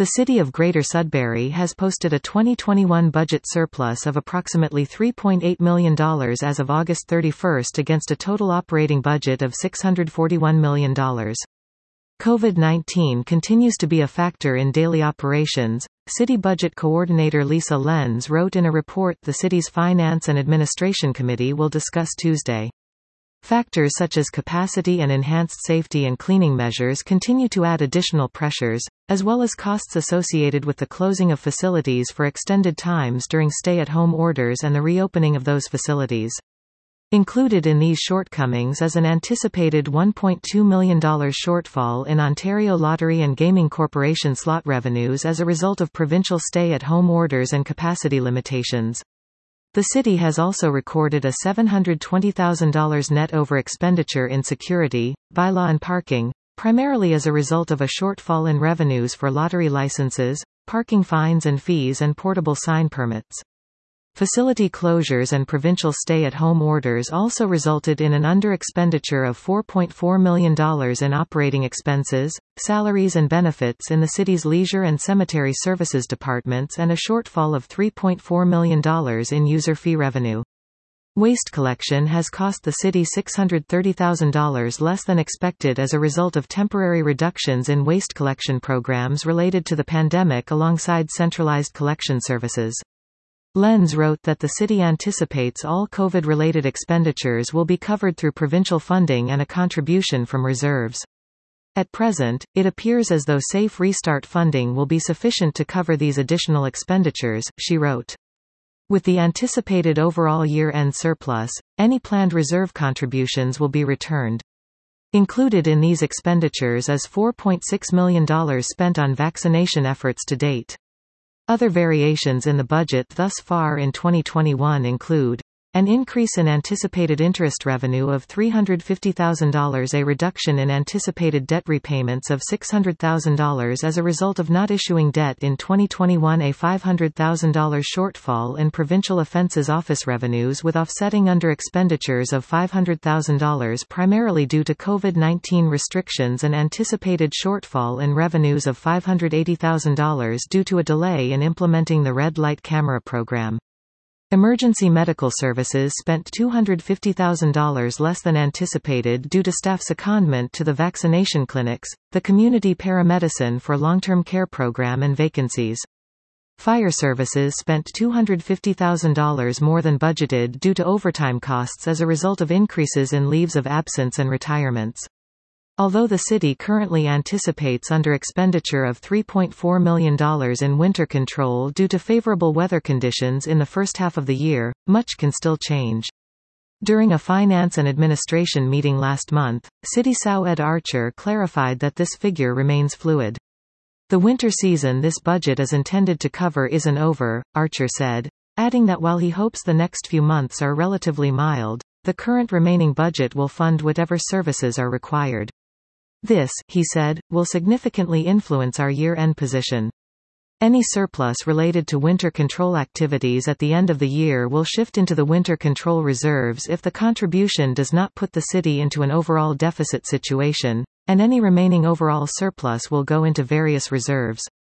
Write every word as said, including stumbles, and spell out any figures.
The city of Greater Sudbury has posted a twenty twenty-one budget surplus of approximately three point eight million dollars as of August thirty-first against a total operating budget of six hundred forty-one million dollars. COVID nineteen continues to be a factor in daily operations, City Budget Coordinator Lisa Lenz wrote in a report the city's Finance and Administration Committee will discuss Tuesday. Factors such as capacity and enhanced safety and cleaning measures continue to add additional pressures, as well as costs associated with the closing of facilities for extended times during stay-at-home orders and the reopening of those facilities. Included in these shortcomings is an anticipated one point two million dollars shortfall in Ontario Lottery and Gaming Corporation slot revenues as a result of provincial stay-at-home orders and capacity limitations. The city has also recorded a seven hundred twenty thousand dollars net over-expenditure in security, bylaw and parking, primarily as a result of a shortfall in revenues for lottery licenses, parking fines and fees and portable sign permits. Facility closures and provincial stay-at-home orders also resulted in an under-expenditure of four point four million dollars in operating expenses, salaries and benefits in the city's leisure and cemetery services departments and a shortfall of three point four million dollars in user fee revenue. Waste collection has cost the city six hundred thirty thousand dollars less than expected as a result of temporary reductions in waste collection programs related to the pandemic alongside centralized collection services. Lenz wrote that the city anticipates all COVID-related expenditures will be covered through provincial funding and a contribution from reserves. At present, it appears as though Safe Restart funding will be sufficient to cover these additional expenditures, she wrote. With the anticipated overall year-end surplus, any planned reserve contributions will be returned. Included in these expenditures is four point six million dollars spent on vaccination efforts to date. Other variations in the budget thus far in twenty twenty-one include an increase in anticipated interest revenue of three hundred fifty thousand dollars, a reduction in anticipated debt repayments of six hundred thousand dollars as a result of not issuing debt in twenty twenty-one, a five hundred thousand dollars shortfall in provincial offences office revenues with offsetting under expenditures of five hundred thousand dollars primarily due to COVID nineteen restrictions, and anticipated shortfall in revenues of five hundred eighty thousand dollars due to a delay in implementing the red light camera program. Emergency medical services spent two hundred fifty thousand dollars less than anticipated due to staff secondment to the vaccination clinics, the community paramedicine for long-term care program and vacancies. Fire services spent two hundred fifty thousand dollars more than budgeted due to overtime costs as a result of increases in leaves of absence and retirements. Although the city currently anticipates under expenditure of three point four million dollars in winter control due to favorable weather conditions in the first half of the year, much can still change. During a Finance and Administration meeting last month, City S O Ed Archer clarified that this figure remains fluid. The winter season this budget is intended to cover isn't over, Archer said, adding that while he hopes the next few months are relatively mild, the current remaining budget will fund whatever services are required. This, he said, will significantly influence our year-end position. Any surplus related to winter control activities at the end of the year will shift into the winter control reserves if the contribution does not put the city into an overall deficit situation, and any remaining overall surplus will go into various reserves.